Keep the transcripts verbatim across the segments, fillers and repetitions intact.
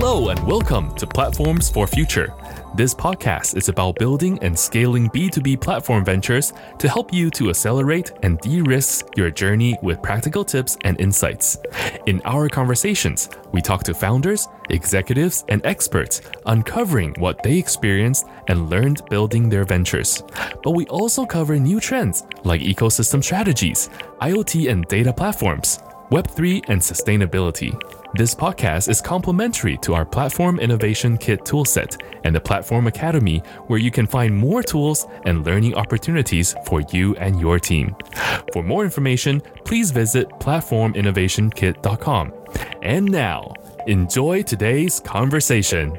Hello and welcome to Platforms for Future. This podcast is about building and scaling B two B platform ventures to help you to accelerate and de-risk your journey with practical tips and insights. In our conversations, we talk to founders, executives, and experts, uncovering what they experienced and learned building their ventures. But we also cover new trends like ecosystem strategies, IoT and data platforms, Web three, and sustainability. This podcast is complementary to our Platform Innovation Kit toolset and the Platform Academy, where you can find more tools and learning opportunities for you and your team. For more information, please visit platform innovation kit dot com. And now, enjoy today's conversation.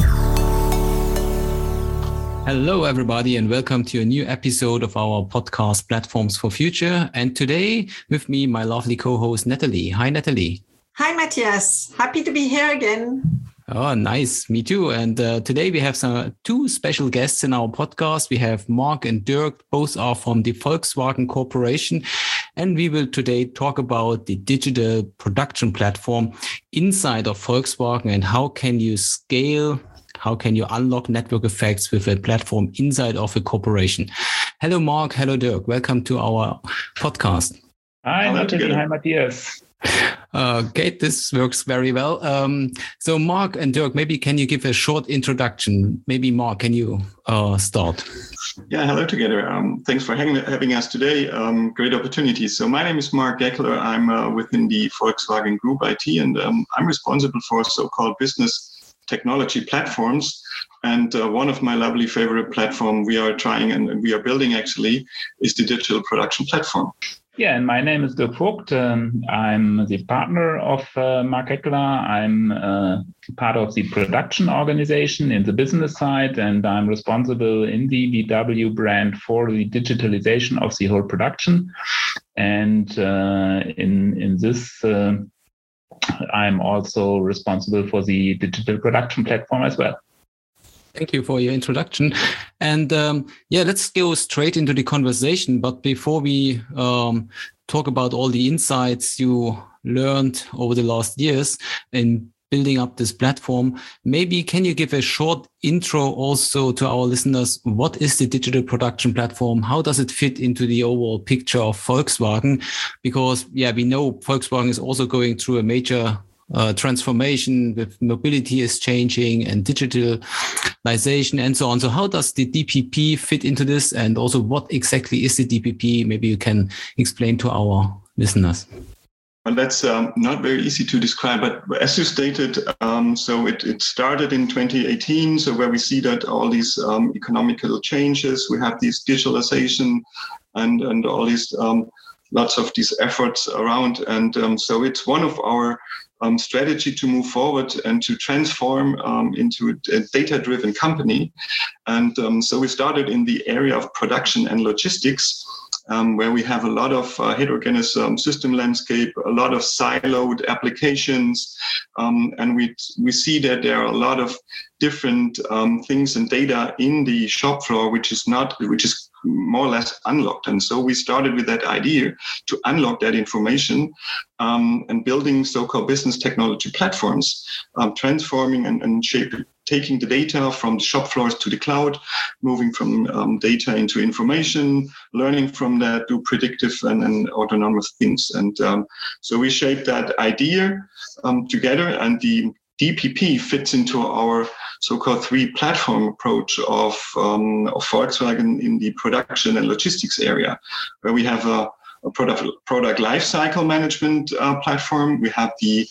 Hello, everybody, and welcome to a new episode of our podcast, Platforms for Future. And today, with me, my lovely co-host, Natalie. Hi, Natalie. Hi, Matthias. Happy to be here again. Oh, nice. Me too. And uh, today we have some two special guests in our podcast. We have Mark and Dirk. Both are from the Volkswagen Corporation. And we will today talk about the digital production platform inside of Volkswagen and how can you scale, how can you unlock network effects with a platform inside of a corporation. Hello, Mark. Hello, Dirk. Welcome to our podcast. Hi, Natalie. Hi, Matthias. Uh, Kate, this works very well. Um, so Mark and Dirk, maybe can you give a short introduction? Maybe Mark, can you uh, start? Yeah, hello together. Um, thanks for having, having us today. Um, great opportunity. So my name is Mark Geckler. I'm uh, within the Volkswagen Group I T, and um, I'm responsible for so-called business technology platforms. And uh, one of my lovely favorite platform we are trying and we are building actually is the digital production platform. Yeah, and my name is Dirk Vogt. Um, I'm the partner of uh, Mark Geckler. I'm uh, part of the production organization in the business side, and I'm responsible in the V W brand for the digitalization of the whole production. And uh, in, in this, uh, I'm also responsible for the digital production platform as well. Thank you for your introduction. And um, yeah, let's go straight into the conversation. But before we um, talk about all the insights you learned over the last years in building up this platform, maybe can you give a short intro also to our listeners? What is the digital production platform? How does it fit into the overall picture of Volkswagen? Because, yeah, we know Volkswagen is also going through a major Uh, transformation with mobility is changing and digitalization and so on. So how does the D P P fit into this? And also what exactly is the D P P? Maybe you can explain to our listeners. Well, that's um, not very easy to describe, but as you stated, um, so it, it started in twenty eighteen. So where we see that all these um, economical changes, we have this digitalization and, and all these um, lots of these efforts around. And um, so it's one of our Um, strategy to move forward and to transform um, into a data-driven company. And um, so we started in the area of production and logistics, um, where we have a lot of uh, heterogeneous um, system landscape, a lot of siloed applications, um, and we we see that there are a lot of different um, things and data in the shop floor, which is not, which is more or less unlocked. And so we started with that idea to unlock that information um, and building so-called business technology platforms, um, transforming and, and shaping, taking the data from the shop floors to the cloud, moving from um, data into information, learning from that, do predictive and, and autonomous things. And um, so we shaped that idea um, together, and the D P P fits into our so-called three platform approach of, um, of Volkswagen in the production and logistics area, where we have a, a product, product lifecycle management uh, platform. We have the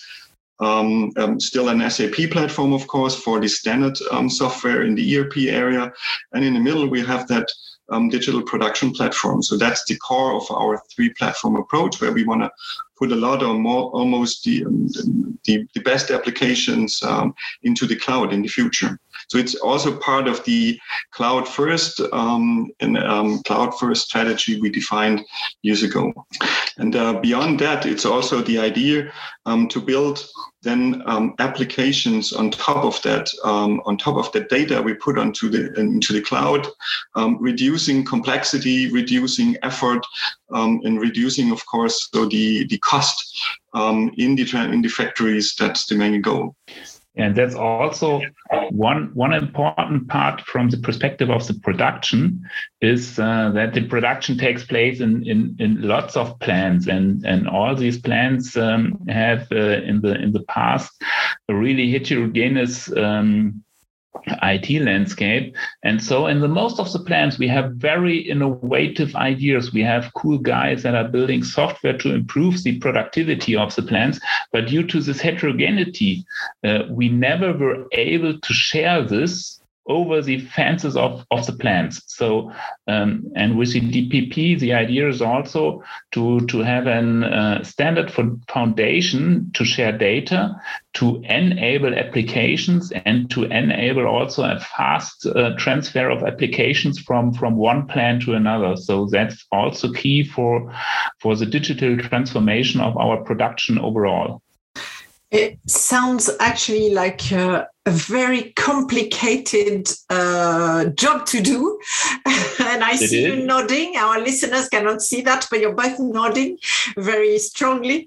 um, um, still an S A P platform, of course, for the standard um, software in the E R P area. And in the middle, we have that um, digital production platform. So that's the core of our three platform approach, where we want to put a lot or more, almost the, um, the, the best applications um, into the cloud in the future. So it's also part of the cloud first um, and um, cloud first strategy we defined years ago. And uh, beyond that, it's also the idea um, to build then um, applications on top of that, um, on top of the data we put onto the into the cloud, um, reducing complexity, reducing effort, um, and reducing, of course, so the the cost um, in the in the factories. That's the main goal. And that's also one one important part from the perspective of the production is uh, that the production takes place in, in, in lots of plants, and, and all these plants um, have uh, in the in the past a really heterogeneous um, I T landscape. And so in the most of the plants, we have very innovative ideas. We have cool guys that are building software to improve the productivity of the plants. But due to this heterogeneity, uh, we never were able to share this over the fences of, of the plants. So, um, and with the D P P, the idea is also to, to have a uh, standard for foundation to share data, to enable applications, and to enable also a fast uh, transfer of applications from, from one plant to another. So that's also key for, for the digital transformation of our production overall. It sounds actually like uh, a very complicated uh, job to do. And I it see is. you nodding. Our listeners cannot see that, but you're both nodding very strongly.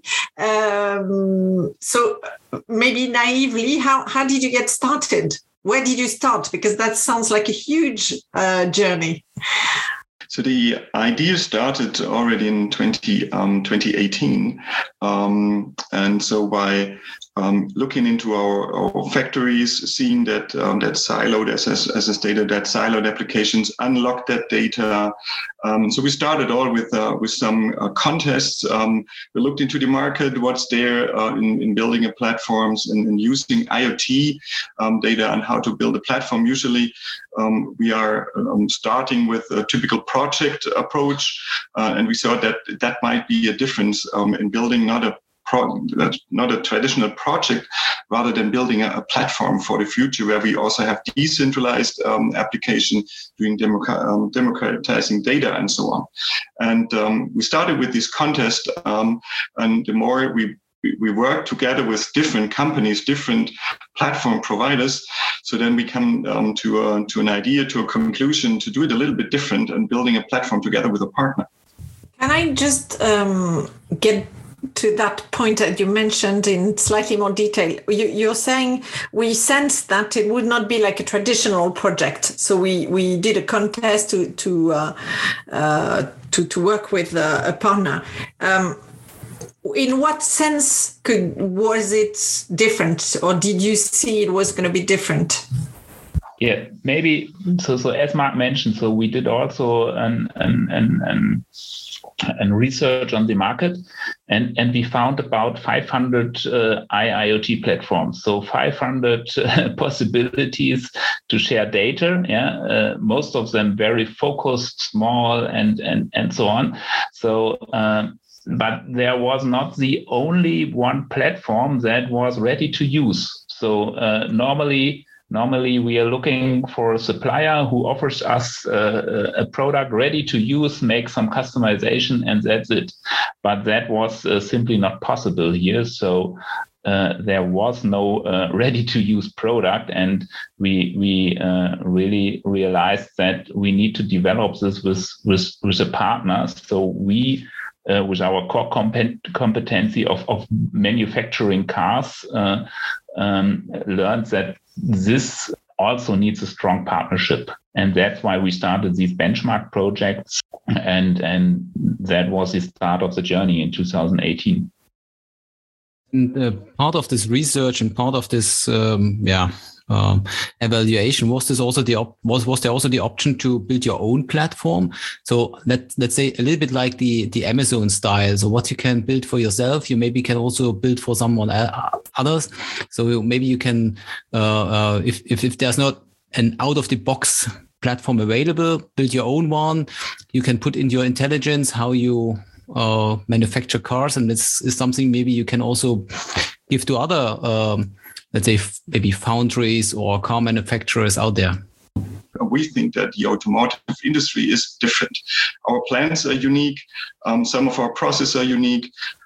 Um, so maybe naively, how, how did you get started? Where did you start? Because that sounds like a huge uh, journey. So the idea started already in twenty, um, twenty eighteen. Um, and so by um, looking into our, our factories, seeing that um, that siloed, as, as, as I stated, that siloed applications unlock that data. Um, so we started all with uh, with some uh, contests. Um, we looked into the market, what's there uh, in, in building a platforms and, and using IoT um, data on how to build a platform. Usually um, we are um, starting with a typical project approach, uh, and we saw that that might be a difference um, in building not a Pro, not a traditional project, rather than building a, a platform for the future where we also have decentralized um, application, doing democ- um, democratizing data and so on. And um, we started with this contest, um, and the more we we work together with different companies, different platform providers. So then we come um, to a, to an idea, to a conclusion, to do it a little bit different and building a platform together with a partner. Can I just um, get to that point that you mentioned in slightly more detail? You, you're saying we sensed that it would not be like a traditional project, so we, we did a contest to to uh, uh, to, to work with a, a partner. Um, in what sense could was it different, or did you see it was going to be different? Yeah, maybe. So, so as Mark mentioned, so we did also an an an, an and research on the market, and, and we found about five hundred uh, I I O T platforms. So five hundred uh, possibilities to share data. Yeah, uh, most of them very focused, small, and and and so on. So. Um, but there was not the only one platform that was ready to use. So uh, normally. Normally, we are looking for a supplier who offers us uh, a product ready to use, make some customization, and that's it. But that was uh, simply not possible here. So uh, there was no uh, ready-to-use product, and we we uh, really realized that we need to develop this with with, with a partner. So we. Uh, with our core compet- competency of, of manufacturing cars, uh, um, learned that this also needs a strong partnership. And that's why we started these benchmark projects. And, and that was the start of the journey in two thousand eighteen. And uh, part of this research and part of this, um, yeah, um, evaluation, was this also the op- was was there also the option to build your own platform? So let let's say a little bit like the the Amazon style. So what you can build for yourself, you maybe can also build for someone others. So maybe you can, uh, uh, if if if there's not an out of the box platform available, build your own one. You can put in your intelligence how you uh, manufacture cars, and this is something maybe you can also give to other. Um, let's say maybe foundries or car manufacturers out there? We think that the automotive industry is different. Our plants are unique. Um, some of our processes are unique.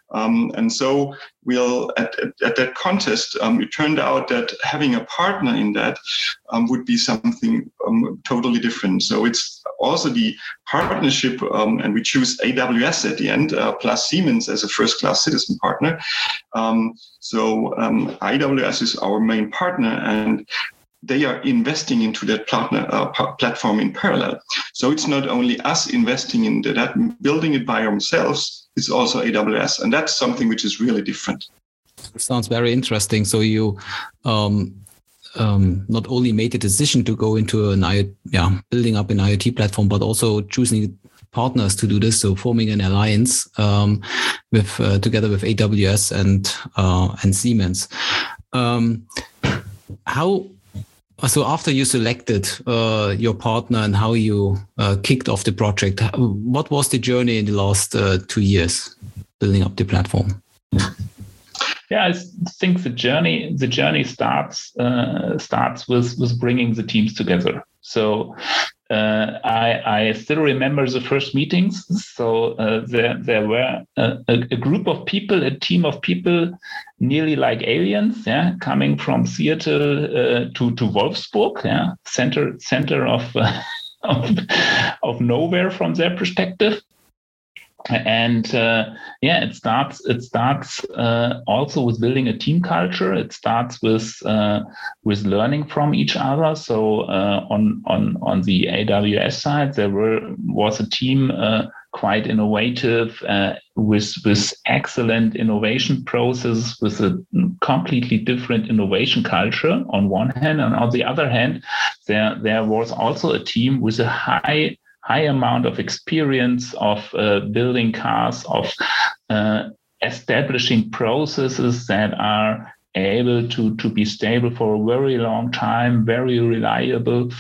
Um, and so we'll at, at, at that contest, um, it turned out that having a partner in that um, would be something um, totally different. So it's also the partnership, um, and we choose A W S at the end, uh, plus Siemens as a first-class citizen partner. Um, so um, A W S is our main partner, and they are investing into that partner, uh, platform in parallel. So it's not only us investing in that, building it by ourselves, it's also A W S. And that's something which is really different. Sounds very interesting. So you um, um, not only made the decision to go into an I, yeah, building up an IoT platform, but also choosing partners to do this. So forming an alliance um, with uh, together with A W S and uh, and Siemens. Um, how So after you selected uh, your partner and how you uh, kicked off the project, what was the journey in the last uh, two years building up the platform? Yeah, I think the journey the journey starts uh, starts with with bringing the teams together. So uh, I I still remember the first meetings. So uh, there there were a, a group of people, a team of people, nearly like aliens, yeah, coming from Seattle uh, to to Wolfsburg, yeah, center center of, uh, of of nowhere from their perspective. And uh, yeah, it starts. It starts uh, also with building a team culture. It starts with uh, with learning from each other. So uh, on on on the A W S side, there were was a team uh, quite innovative uh, with with excellent innovation processes, with a completely different innovation culture on one hand, and on the other hand, there there was also a team with a high. high amount of experience of uh, building cars, of uh, establishing processes that are able to, to be stable for a very long time, very reliable.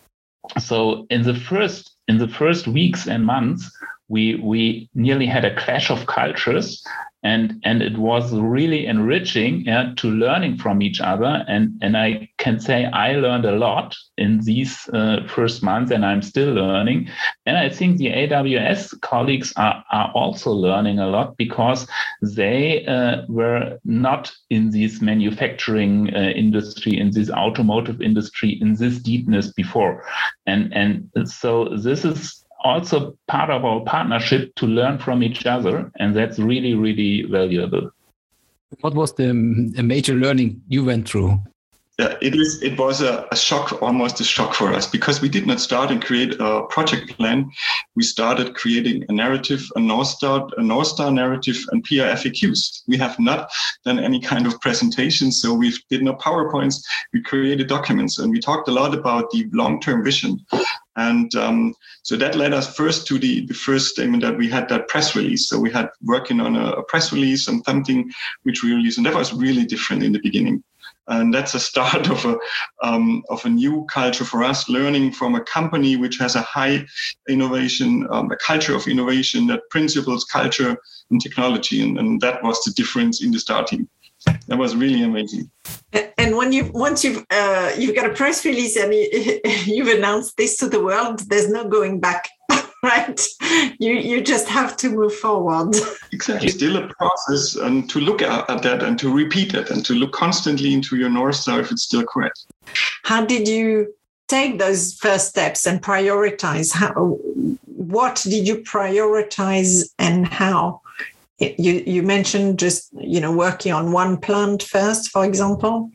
So in the first in the first weeks and months, we we nearly had a clash of cultures. And and it was really enriching, yeah, to learning from each other. And, and I can say I learned a lot in these uh, first months, and I'm still learning. And I think the A W S colleagues are, are also learning a lot, because they uh, were not in this manufacturing uh, industry, in this automotive industry, in this deepness before. And, and so this is also part of our partnership to learn from each other, and that's really, really valuable. What was the a major learning you went through? Yeah, it is. It was a, a shock, almost a shock for us, because we did not start and create a project plan. We started creating a narrative, a North Star, a North Star narrative, and P R F A Qs. We have not done any kind of presentations, so we did no PowerPoints. We created documents, and we talked a lot about the long-term vision. And um, so that led us first to the, the first statement that we had that press release. So we had working on a, a press release and something which we released, and that was really different in the beginning. And that's a start of a um, of a new culture for us, learning from a company which has a high innovation, um, a culture of innovation, that principles culture and technology, and, and that was the difference in the start team. That was really amazing. And when you once you've uh, you've got a press release and you, you've announced this to the world, there's no going back. Right, you you just have to move forward. Exactly, still a process, and to look at, at that and to repeat it and to look constantly into your North Star if it's still correct. How did you take those first steps and prioritize? How, what did you prioritize and how? You you mentioned just you know working on one plant first, for example.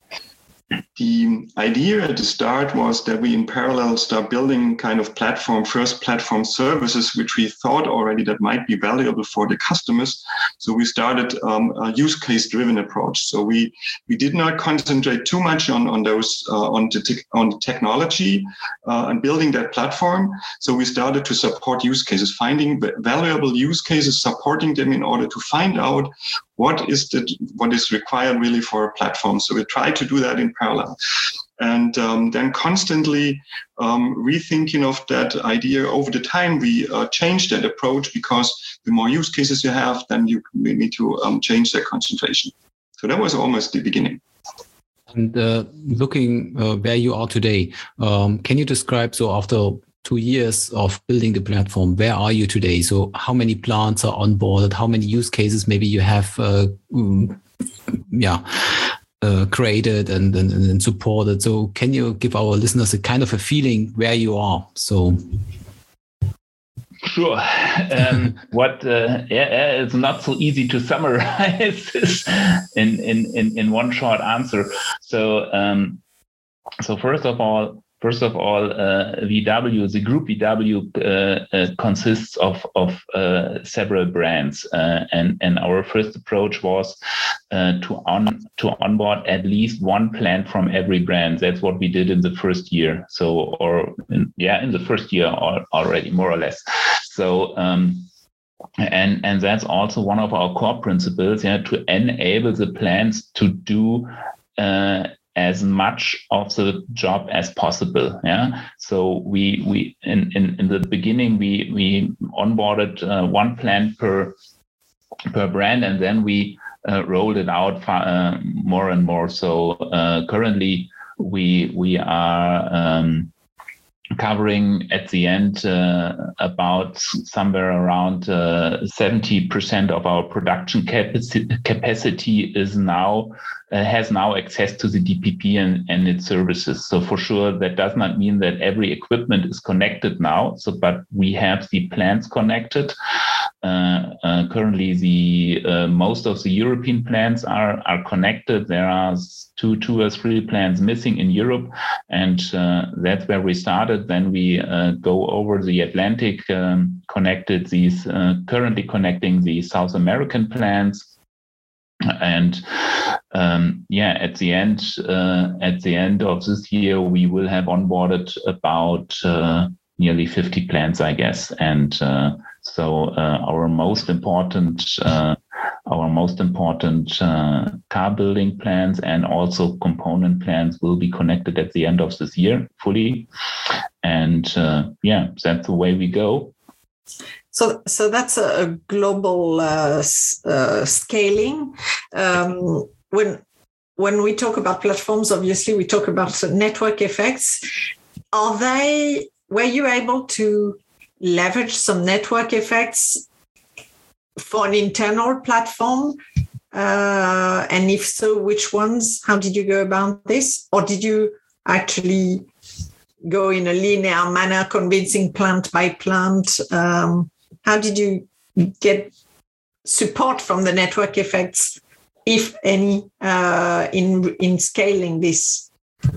The idea at the start was that we in parallel start building kind of platform, first platform services, which we thought already that might be valuable for the customers. So we started um, a use case driven approach. So we we did not concentrate too much on, on those, uh, on, the te- on the technology uh, and building that platform. So we started to support use cases, finding valuable use cases, supporting them in order to find out what is the what is required really for a platform. So we try to do that in parallel, and um, then constantly um, rethinking of that idea over the time. We uh, change that approach, because the more use cases you have, then you need to um, change that concentration. So that was almost the beginning. And uh, looking uh, where you are today, um, can you describe, so after two years of building the platform, where are you today? So how many plants are onboarded? How many use cases maybe you have, uh, um, yeah, uh, created and, and, and supported? So can you give our listeners a kind of a feeling where you are? So. Sure. Um, what uh, yeah, it's not so easy to summarize this in, in, in, in one short answer. So um, so first of all, first of all, uh, V W, the group V W uh, uh, consists of of uh, several brands, uh, and and our first approach was uh, to on to onboard at least one plant from every brand. That's what we did in the first year. So or in, yeah, in the first year already, more or less. So, um, and and that's also one of our core principles, yeah, to enable the plants to do uh, as much of the job as possible, yeah. So we we in in, in the beginning we we onboarded uh, one plant per per brand, and then we uh, rolled it out uh, more and more. So uh, currently we we are. Um, covering at the end uh, about somewhere around uh, seventy percent of our production capaci- capacity is now uh, has now access to the D P P and, and its services. So for sure, that does not mean that every equipment is connected now. So, but we have the plants connected. Uh, uh, currently, the uh, most of the European plants are are connected. There are two, two or three plants missing in Europe, and uh, that's where we started. Then we uh, go over the Atlantic, um, connected these uh, currently connecting the South American plants, and um, yeah, at the end uh, at the end of this year, we will have onboarded about uh, nearly fifty plants, I guess, and. Uh, So uh, our most important, uh, our most important uh, car building plants and also component plants will be connected at the end of this year fully, and uh, yeah, that's the way we go. So, so that's a, a global uh, uh, scaling. Um, when when we talk about platforms, obviously we talk about network effects. Are they? Were you able to leverage some network effects for an internal platform? Uh, and if so, which ones? How did you go about this? Or did you actually go in a linear manner, convincing plant by plant? Um, how did you get support from the network effects, if any, uh, in, in scaling this?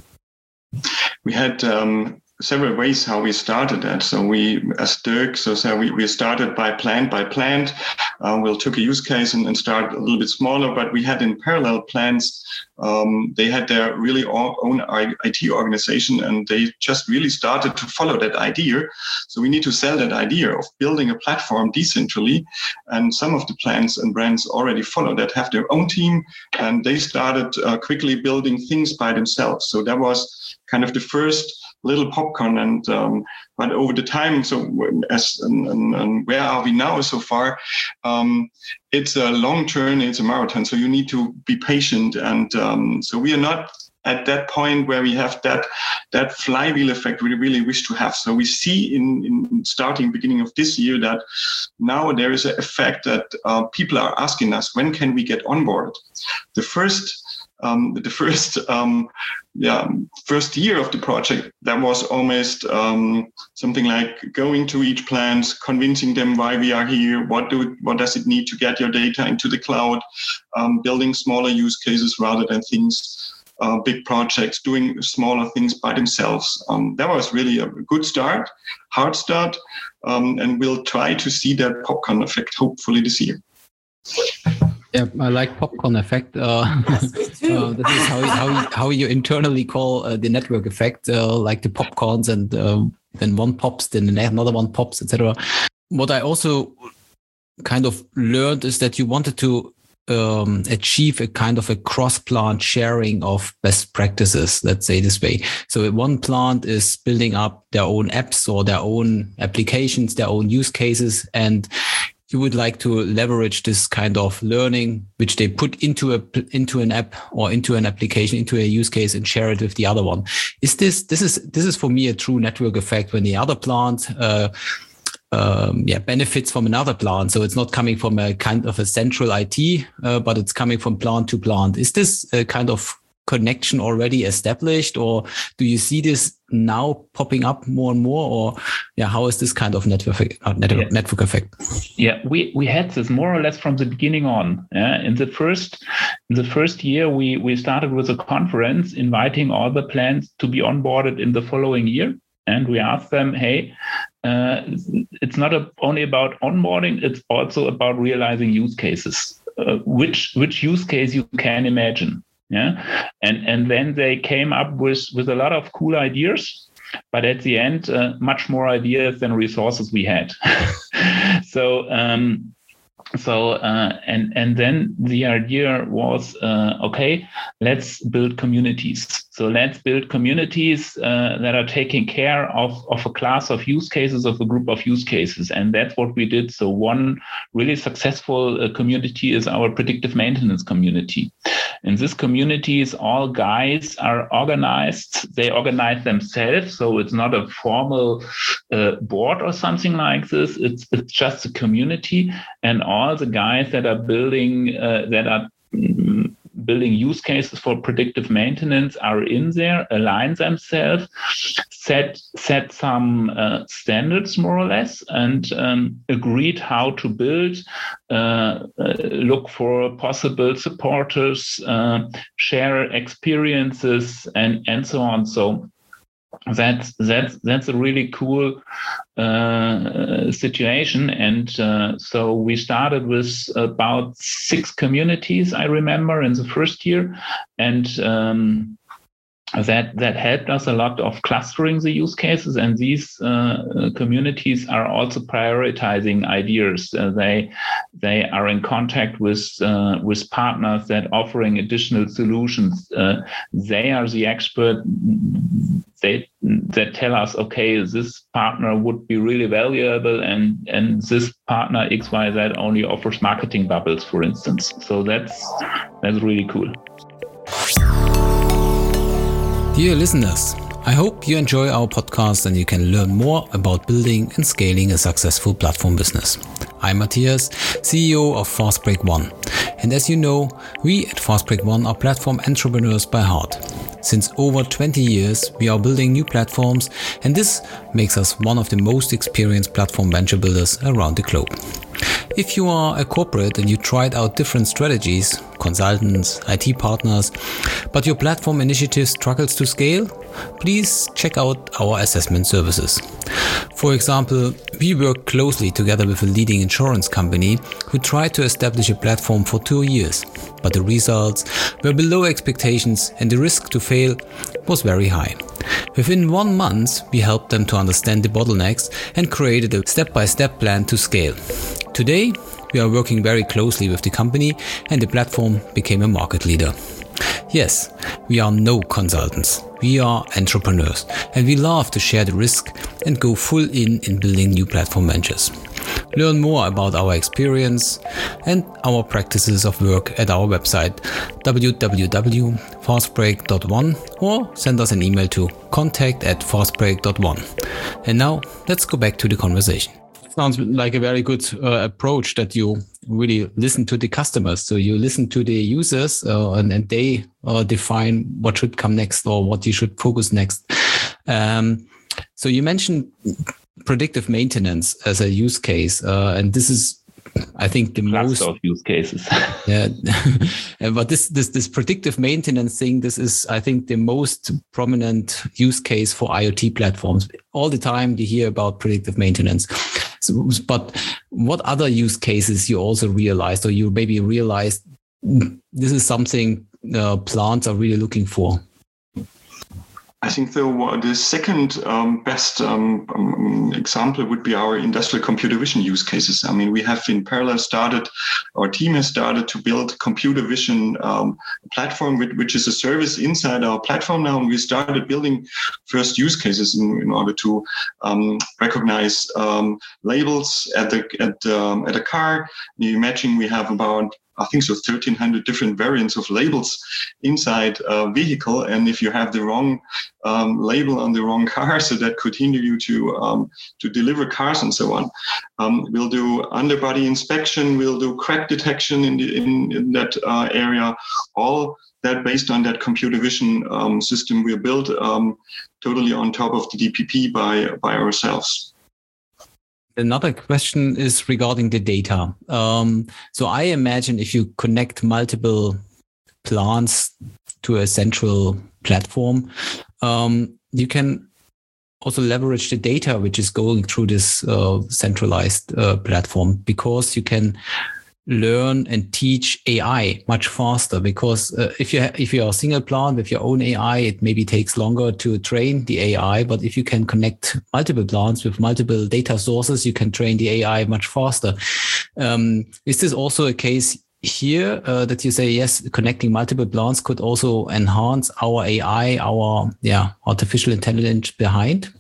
We had... Um several ways how we started that. So we, as Dirk, so, so we, we started by plant by plant. Uh, we'll took a use case and, and start a little bit smaller, but we had in parallel plants. Um, they had their really own I T organization, and they just really started to follow that idea. So we need to sell that idea of building a platform decentrally. And some of the plants and brands already follow that, have their own team, and they started uh, quickly building things by themselves. So that was kind of the first little popcorn, and um, but over the time, so as and, and, and where are we now so far? Um, it's a long journey, it's a marathon, so you need to be patient, and um, so we are not at that point where we have that that flywheel effect we really wish to have. So we see in, in starting beginning of this year that now there is an effect that uh, people are asking us, when can we get on board? The first Um, the first, um, yeah, first year of the project, that was almost um, something like going to each plant, convincing them why we are here, what do what does it need to get your data into the cloud, um, building smaller use cases rather than things, uh, big projects, doing smaller things by themselves. Um, that was really a good start, hard start, um, and we'll try to see that popcorn effect hopefully this year. Yeah, I like popcorn effect. Uh, uh, that is how how how you internally call uh, the network effect, uh, like the popcorns, and um, then one pops, then another one pops, et cetera. What I also kind of learned is that you wanted to um, achieve a kind of a cross-plant sharing of best practices, let's say this way. So one plant is building up their own apps or their own applications, their own use cases, and you would like to leverage this kind of learning, which they put into a into an app or into an application, into a use case, and share it with the other one. Is this this is this is for me a true network effect when the other plant uh, um, yeah benefits from another plant. So it's not coming from a kind of a central I T, uh, but it's coming from plant to plant. Is this a kind of connection already established, or do you see this now popping up more and more, or yeah, how is this kind of network uh, network, yeah. network effect? Yeah, we we had this more or less from the beginning on. Yeah? In the first in the first year, we we started with a conference inviting all the plants to be onboarded in the following year, and we asked them, hey, uh, it's not a, only about onboarding; it's also about realizing use cases. Uh, which which use case you can imagine. Yeah, and and then they came up with with a lot of cool ideas, but at the end, uh, much more ideas than resources we had. so um, so uh, and and then the idea was uh, okay, let's build communities. So let's build communities uh, that are taking care of, of a class of use cases, of a group of use cases. And that's what we did. So one really successful uh, community is our predictive maintenance community. In this communities, all guys are organized. They organize themselves. So it's not a formal uh, board or something like this. It's, it's just a community. And all the guys that are building, uh, that are mm, building use cases for predictive maintenance are in there, align themselves, set set some uh, standards more or less, and um, agreed how to build, uh, uh, look for possible supporters, uh, share experiences, and and so on. So that's that's that's a really cool uh, situation, and uh, so we started with about six communities, I remember, in the first year, and um, that that helped us a lot of clustering the use cases. And these uh, communities are also prioritizing ideas. Uh, they they are in contact with uh, with partners that offering additional solutions. Uh, they are the expert. They that tell us, okay, this partner would be really valuable, and and this partner X Y Z only offers marketing bubbles, for instance. So that's that's really cool. Dear listeners, I hope you enjoy our podcast and you can learn more about building and scaling a successful platform business. I'm Matthias, C E O of Fastbreak One. And as you know, we at Fastbreak One are platform entrepreneurs by heart. Since over twenty years, we are building new platforms, and this makes us one of the most experienced platform venture builders around the globe. If you are a corporate and you tried out different strategies, consultants, I T partners, but your platform initiative struggles to scale, please check out our assessment services. For example, we work closely together with a leading insurance company who tried to establish a platform for two years, but the results were below expectations and the risk to fail was very high. Within one month, we helped them to understand the bottlenecks and created a step-by-step plan to scale. Today, we are working very closely with the company and the platform became a market leader. Yes, we are no consultants. We are entrepreneurs and we love to share the risk and go full in in building new platform ventures. Learn more about our experience and our practices of work at our website w w w dot fastbreak dot one or send us an email to contact at fastbreak dot one. And now let's go back to the conversation. Sounds like a very good uh, approach that you really listen to the customers. So you listen to the users uh, and, and they uh, define what should come next or what you should focus next. Um, so you mentioned predictive maintenance as a use case. Uh, and this is, I think, the Cluster most of use cases. yeah, but this this this predictive maintenance thing, this is, I think, the most prominent use case for IoT platforms. All the time you hear about predictive maintenance. So, but what other use cases you also realized, or you maybe realized this is something uh, plants are really looking for? I think the, the second um, best um, um, example would be our industrial computer vision use cases. I mean, we have in parallel started, our team has started to build computer vision um, platform, which, which is a service inside our platform now. And we started building first use cases in, in order to um, recognize um, labels at the at um, at a car. You imagine we have about I think so, thirteen hundred different variants of labels inside a vehicle. And if you have the wrong um, label on the wrong car, so that could hinder you to um, to deliver cars and so on. Um, we'll do underbody inspection. We'll do crack detection in, the, in, in that uh, area. All that based on that computer vision um, system we built um, totally on top of the D P P by by ourselves. Another question is regarding the data. Um, so I imagine if you connect multiple plants to a central platform, um, you can also leverage the data which is going through this uh, centralized uh, platform, because you can learn and teach A I much faster. Because uh, if you ha- if you are a single plant with your own A I, it maybe takes longer to train the A I. But if you can connect multiple plants with multiple data sources, you can train the A I much faster. Um, is this also a case here uh, that you say, yes, connecting multiple plants could also enhance our A I, our yeah artificial intelligence behind?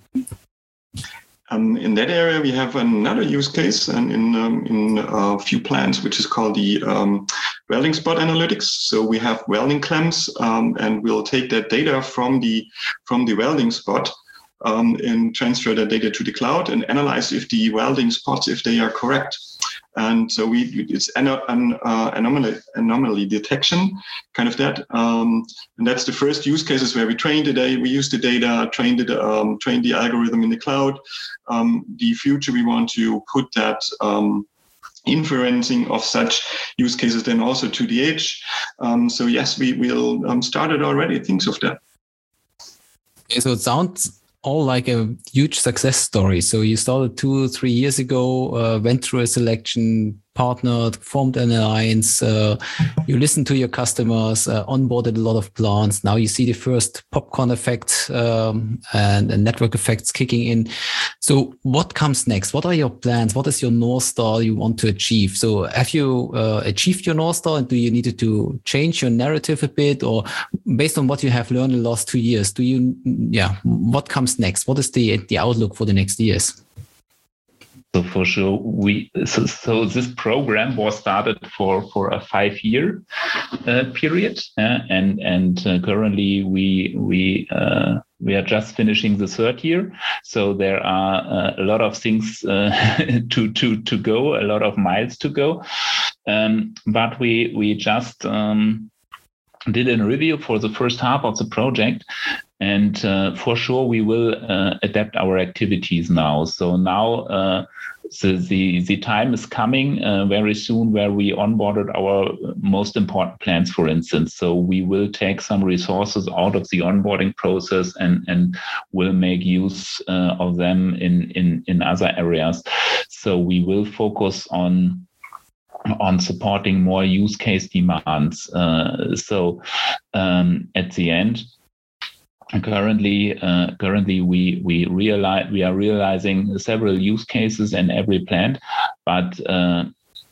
Um, in that area, we have another use case, and in um, in a few plants, which is called the um, welding spot analytics. So we have welding clamps, um, and we'll take that data from the from the welding spot um, and transfer that data to the cloud and analyze if the welding spots, if they are correct. And so we it's an, an uh, anomaly anomaly detection, kind of that. Um, and that's the first use cases where we train the data, we use the data, train the um, train the algorithm in the cloud. Um, the future we want to put that um, inferencing of such use cases then also to the edge. Um, so yes, we will um, started already things of that. Okay, so it sounds all like a huge success story. So you started two, three years ago, uh, went through a selection, partnered, formed an alliance, uh, you listened to your customers, uh, onboarded a lot of plants. Now you see the first popcorn effect um, and, and network effects kicking in. So what comes next? What are your plans? What is your North Star you want to achieve? So have you uh, achieved your North Star, and do you need to change your narrative a bit, or based on what you have learned in the last two years, do you, yeah, what comes next? What is the, the outlook for the next years? So for sure, we so, so this program was started for, for a five year uh, period, uh, and and uh, currently we we uh, we are just finishing the third year. So there are uh, a lot of things uh, to to to go, a lot of miles to go, um, but we we just um, did a review for the first half of the project. And uh, for sure, we will uh, adapt our activities now. So now uh, the, the the time is coming uh, very soon where we onboarded our most important plans, for instance. So we will take some resources out of the onboarding process and, and will make use uh, of them in, in, in other areas. So we will focus on on supporting more use case demands. Uh, so um, at the end, Currently, uh, currently we we realize we are realizing several use cases in every plant, but uh,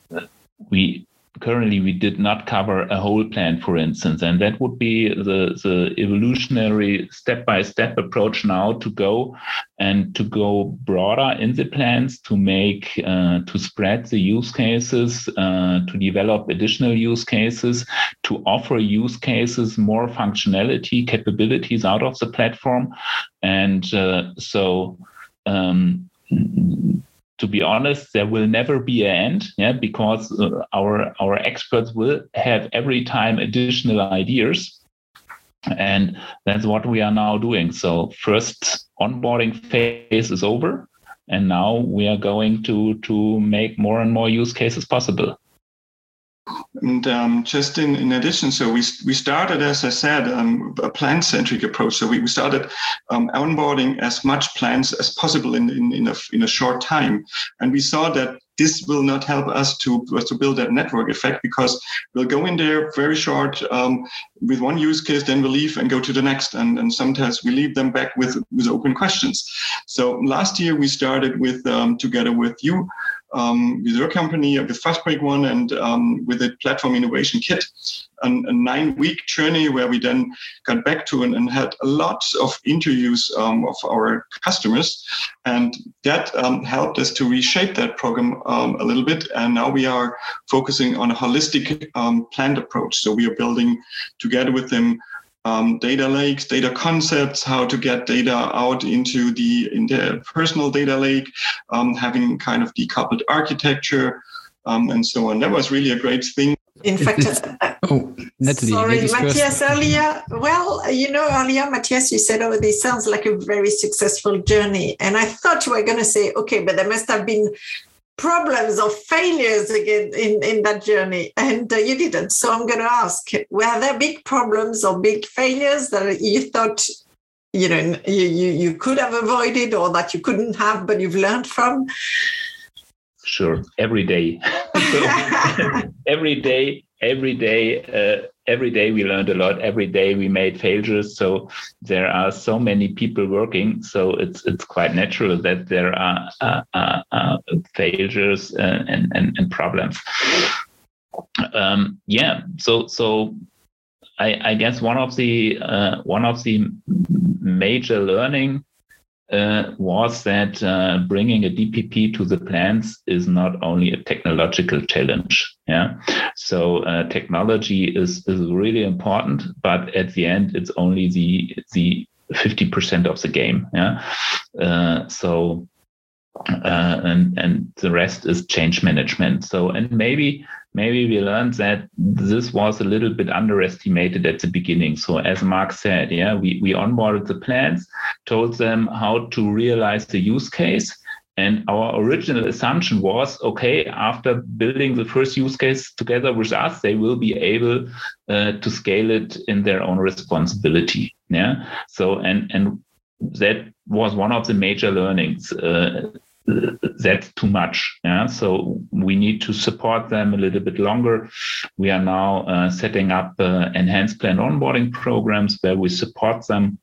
we currently we did not cover a whole plant, for instance, and that would be the the evolutionary step by step approach now to go and to go broader in the plants, to make uh, to spread the use cases, uh, to develop additional use cases, to offer use cases more functionality capabilities out of the platform, and uh, so. Um, To be honest, there will never be an end, yeah, because uh, our our experts will have every time additional ideas, and that's what we are now doing. So first onboarding phase is over, and now we are going to to make more and more use cases possible. And um, just in, in addition, so we we started, as I said, um, a plant-centric approach. So we, we started um, onboarding as much plants as possible in in in a, in a short time, and we saw that this will not help us to, to build that network effect, because we'll go in there very short um, with one use case, then we'll leave and go to the next. And, and sometimes we leave them back with, with open questions. So last year we started with, um, together with you, um, with your company, with Fastbreak One, and um, with the Platform Innovation Kit, an, a nine-week journey where we then got back to and, and had a lot of interviews um, of our customers. And that um, helped us to reshape that program um, a little bit. And now we are focusing on a holistic um, planned approach. So we are building together with them Um, data lakes, data concepts, how to get data out into the in the personal data lake, um, having kind of decoupled architecture, um, and so on. That was really a great thing. In fact, uh, oh, Natalie, sorry, Matthias, first. earlier, well, you know, earlier, Matthias, you said, oh, this sounds like a very successful journey. And I thought you were going to say, okay, but there must have been problems or failures again in, in that journey, and uh, you didn't. So I'm going to ask, were there big problems or big failures that you thought, you know, you, you, you could have avoided, or that you couldn't have, but you've learned from? Sure, every day. every day, every day, uh, every day we learned a lot. Every day we made failures. So there are so many people working. So it's it's quite natural that there are uh, uh, uh, failures uh, and, and and problems. Um, yeah. So so I, I guess one of the uh, one of the major learning Uh, was that uh, bringing a D P P to the plants is not only a technological challenge. Yeah, so uh, technology is is really important, but at the end, it's only the the fifty percent of the game. Yeah, uh, so uh, and and the rest is change management. So and maybe. Maybe we learned that this was a little bit underestimated at the beginning. So as Mark said, yeah, we, we onboarded the plants, told them how to realize the use case. And our original assumption was, okay, after building the first use case together with us, they will be able uh, to scale it in their own responsibility. Yeah. So, and, and that was one of the major learnings. Uh, That's too much. Yeah, so we need to support them a little bit longer. We are now uh, setting up uh, enhanced planned onboarding programs where we support them,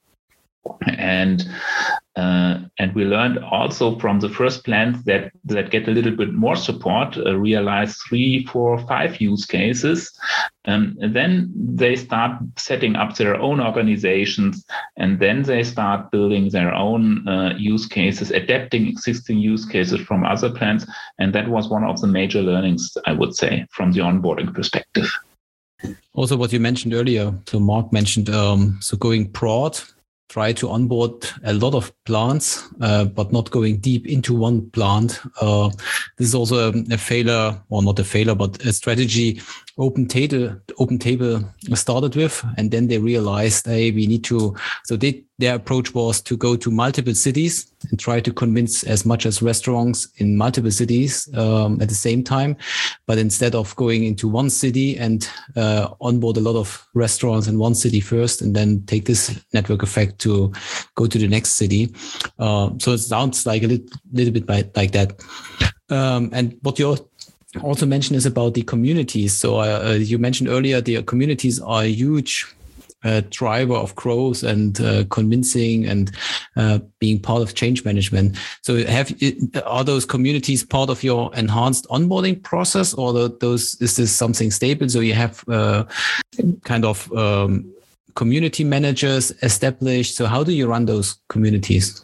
and uh, and we learned also from the first plans that that get a little bit more support, uh, realize three, four, five use cases, um, and then they start setting up their own organizations, and then they start building their own uh, use cases, adapting existing use cases from other plans, and that was one of the major learnings, I would say, from the onboarding perspective. Also, what you mentioned earlier, so Mark mentioned, um, so going broad. Try to onboard a lot of plants, uh, but not going deep into one plant. Uh, this is also a, a failure, or not a failure, but a strategy Open Table, Open Table started with, and then they realized, hey, we need to. So they, their approach was to go to multiple cities and try to convince as much as restaurants in multiple cities um, at the same time. But instead of going into one city and uh, onboard a lot of restaurants in one city first, and then take this network effect to go to the next city. Uh, so it sounds like a little, little bit by, like that. Um, and what you're also mentioned is about the communities. So uh, you mentioned earlier, the communities are a huge uh, driver of growth and uh, convincing and uh, being part of change management. So have are those communities part of your enhanced onboarding process, or the, those is this something stable? So you have uh, kind of um, community managers established. So how do you run those communities?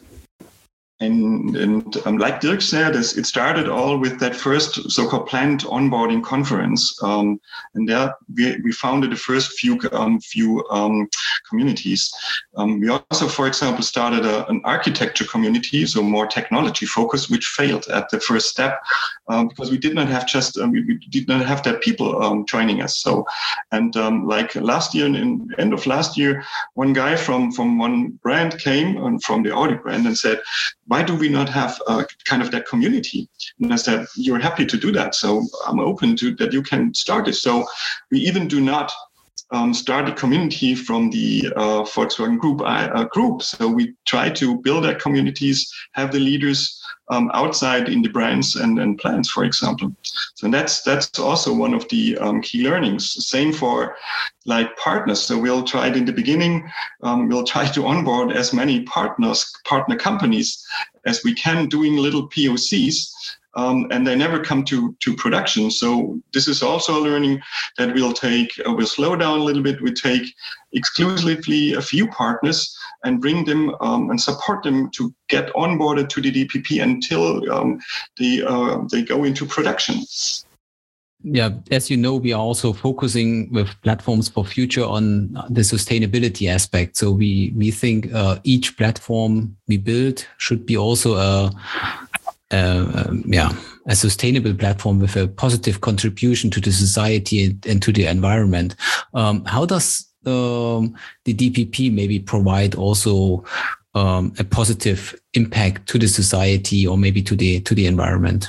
And, and um, like Dirk said, it started all with that first so-called planned onboarding conference. Um, and there we, we founded the first few um, few um, communities. Um, we also, for example, started a, an architecture community, so more technology focused, which failed at the first step um, because we did not have just um, we, we did not have that people um, joining us. So, and um, like last year, in end of last year, one guy from from one brand came um, from the Audi brand and said, why do we not have uh, kind of that community? And I said, you're happy to do that. So I'm open to that. You can start it. So we even do not um, start a community from the uh, Volkswagen Group uh, group. So we try to build our communities, have the leaders um, outside in the brands and, and plants, for example. So that's that's also one of the um, key learnings. Same for like partners. So we'll try it in the beginning. Um, we'll try to onboard as many partners, partner companies as we can, doing little P O Cs. Um, and they never come to, to production. So this is also a learning that we'll take, uh, we'll slow down a little bit. We take exclusively a few partners and bring them um, and support them to get onboarded to the D P P until um, the, uh, they go into production. Yeah, as you know, we are also focusing with Platforms for Future on the sustainability aspect. So we we think uh, each platform we build should be also a Uh, um, yeah, a sustainable platform with a positive contribution to the society and, and to the environment. Um, how does um, the D P P maybe provide also um, a positive impact to the society or maybe to the to the environment?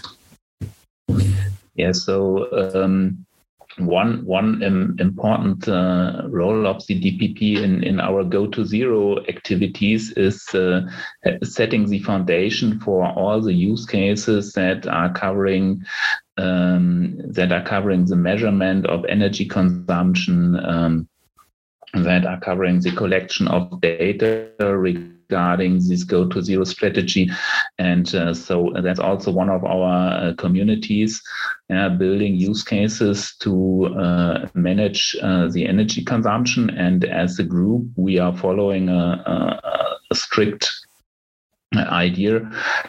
Yeah, so um, one one um, important uh, role of the D P P in, in our Go to Zero activities is uh, setting the foundation for all the use cases that are covering um, that are covering the measurement of energy consumption, um, that are covering the collection of data regarding this Go to Zero strategy. And uh, so that's also one of our uh, communities uh, building use cases to uh, manage uh, the energy consumption. And as a group, we are following a, a, a strict idea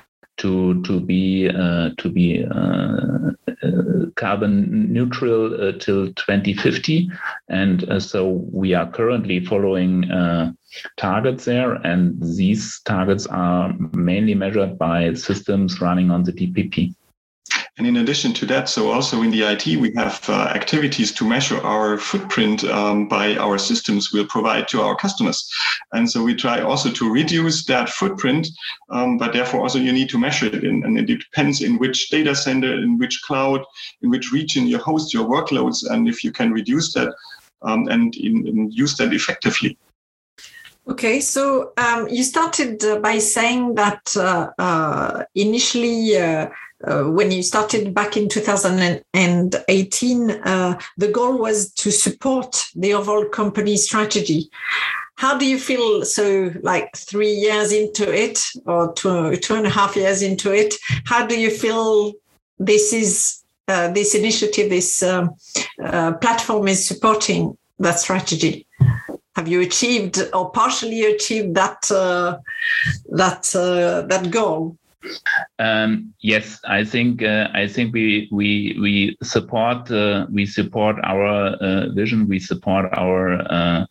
to to be uh, to be uh, uh, carbon neutral uh, till twenty fifty, and uh, so we are currently following uh, targets there, and these targets are mainly measured by systems running on the D P P. And in addition to that, so also in the I T, we have uh, activities to measure our footprint um, by our systems we'll provide to our customers. And so we try also to reduce that footprint, um, but therefore also you need to measure it. In, and it depends in which data center, in which cloud, in which region you host your workloads, and if you can reduce that um, and in, in use that effectively. Okay, so um, you started uh, by saying that uh, uh, initially, uh, uh, when you started back in two thousand eighteen, uh, the goal was to support the overall company strategy. How do you feel, so like three years into it, or two, two and a half years into it, how do you feel this is uh, this initiative, this um, uh, platform is supporting that strategy? Have you achieved or partially achieved that uh, that uh, that goal? Um, yes, I think uh, I think we we we support uh, we support our uh, vision. We support our uh,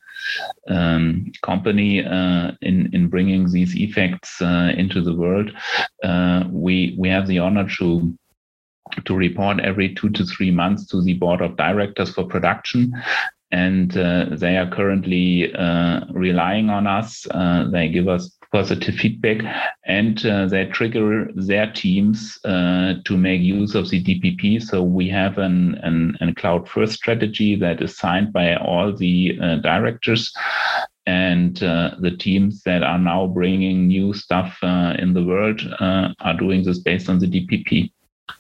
um, company uh, in in bringing these effects uh, into the world. Uh, we we have the honor to. to report every two to three months to the board of directors for production. And uh, they are currently uh, relying on us. Uh, they give us positive feedback, and uh, they trigger their teams uh, to make use of the D P P. So we have an, an, an cloud-first strategy that is signed by all the uh, directors. And uh, the teams that are now bringing new stuff uh, in the world uh, are doing this based on the D P P.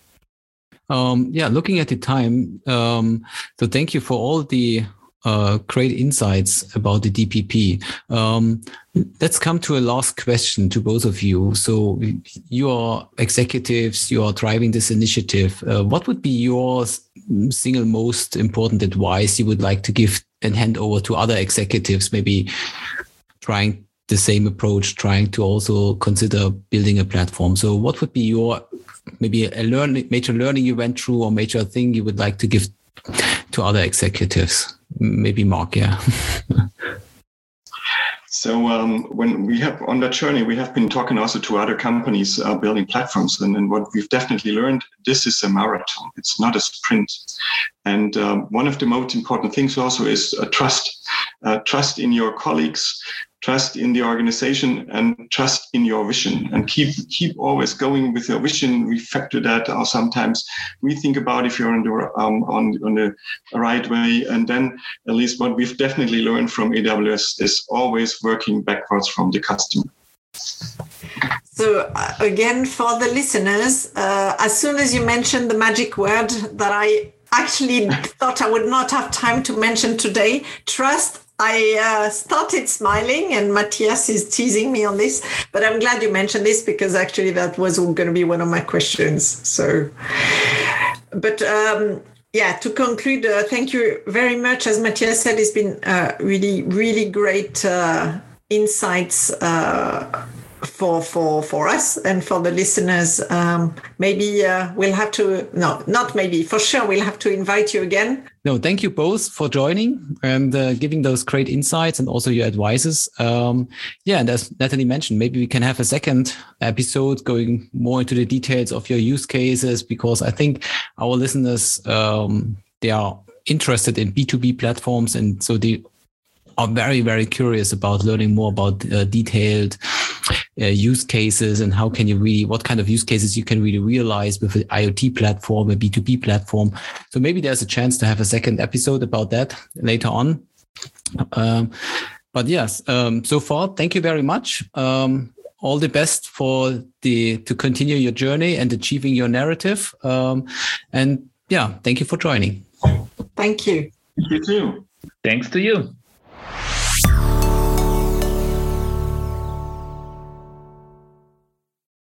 Um, yeah, looking at the time, um, so thank you for all the uh, great insights about the D P P. Um, let's come to a last question to both of you. So you are executives, you are driving this initiative. Uh, what would be your single most important advice you would like to give and hand over to other executives, maybe trying the same approach, trying to also consider building a platform? So what would be your maybe a learning, major learning you went through, or major thing you would like to give to other executives? Maybe Mark, yeah. So um, when we have on that journey, we have been talking also to other companies uh, building platforms. And, and what we've definitely learned, this is a marathon. It's not a sprint. And um, one of the most important things also is uh, trust, uh, trust in your colleagues, trust in the organization, and trust in your vision, and keep keep always going with your vision. Refactor that, or sometimes we think about if you're on the um, on on the right way. And then at least what we've definitely learned from A W S is always working backwards from the customer. So uh, again, for the listeners, uh, as soon as you mentioned the magic word that I actually thought I would not have time to mention today, trust, I uh, started smiling, and Matthias is teasing me on this, but I'm glad you mentioned this because actually that was going to be one of my questions. So, but um, yeah, to conclude, uh, thank you very much. As Matthias said, it's been uh, really, really great uh, insights uh, for for for us and for the listeners. Um, maybe uh, we'll have to, no, not maybe, for sure we'll have to invite you again. No, thank you both for joining and uh, giving those great insights and also your advices. Um, yeah, and as Natalie mentioned, maybe we can have a second episode going more into the details of your use cases, because I think our listeners, um, they are interested in B two B platforms, and so they are very, very curious about learning more about uh, detailed uh, use cases and how can you really, what kind of use cases you can really realize with an IoT platform, a B two B platform. So maybe there's a chance to have a second episode about that later on. Um, but yes, um, so far, thank you very much. Um, all the best for the to continue your journey and achieving your narrative. Um, and yeah, thank you for joining. Thank you. You too. Thanks to you.